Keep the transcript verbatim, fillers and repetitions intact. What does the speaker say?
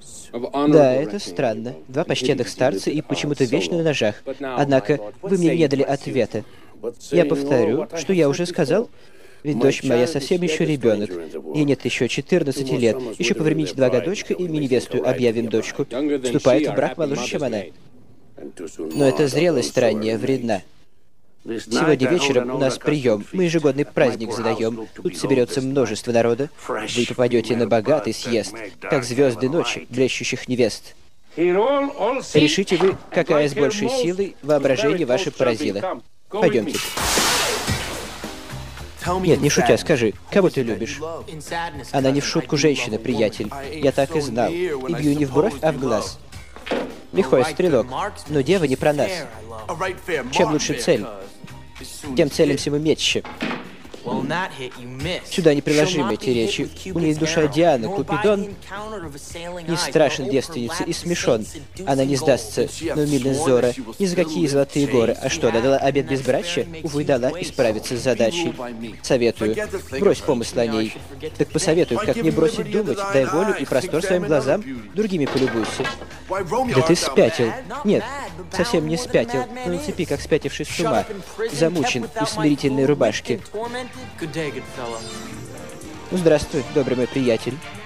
Да, это странно. Два почтенных старца и почему-то вечно на ножах. Однако, вы мне не дали ответа. Я повторю, что я уже сказал. Ведь дочь моя совсем еще ребенок. Ей нет еще четырнадцати лет. Еще повремените два годочка, и мы невесту объявим дочку. Вступает в брак моложе, чем она. Но эта зрелость ранняя вредна. Сегодня вечером у нас прием. Мы ежегодный праздник задаем. Тут соберется множество народа. Вы попадете на богатый съезд, как звезды ночи, блещущих невест. Решите вы, какая с большей силой воображение ваше поразило. Пойдемте. Нет, не шутя, скажи, кого ты любишь? Она не в шутку женщина, приятель. Я так и знал. И бью не в бровь, а в глаз. Лихой стрелок. Но дева не про нас. Чем лучше цель, тем целимся мы метче. Сюда неприложимы эти речи. У ней душа Дианы, Купидон не страшен девственнице и смешон. Она не сдастся на умильность Зора ни за какие золотые горы. А что, она дала обет безбрачия? Увы, дала и справиться с задачей. Советую, брось помысл о ней. Так посоветую, как не бросить думать, дай волю и простор своим глазам, другими полюбуйся. Да ты спятил. Нет, совсем не спятил, но на цепи, как спятивший с ума, замучен и в смирительной рубашке. Ну, здравствуй, добрый мой приятель.